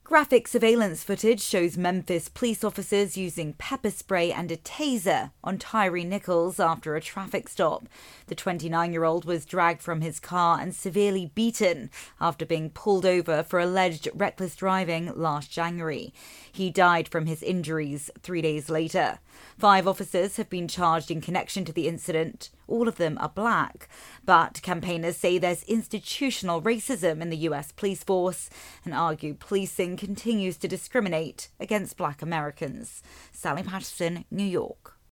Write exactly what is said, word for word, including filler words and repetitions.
Graphic surveillance footage shows Memphis police officers using pepper spray and a taser on Tyree Nichols after a traffic stop. The twenty-nine-year-old was dragged from his car and severely beaten after being pulled over for alleged reckless driving last January. He died from his injuries three days later. Five officers have been charged in connection to the incident. All of them are black. But campaigners say there's institutional racism in the U S police force and argue policing continues to discriminate against black Americans. Sally Patterson, New York.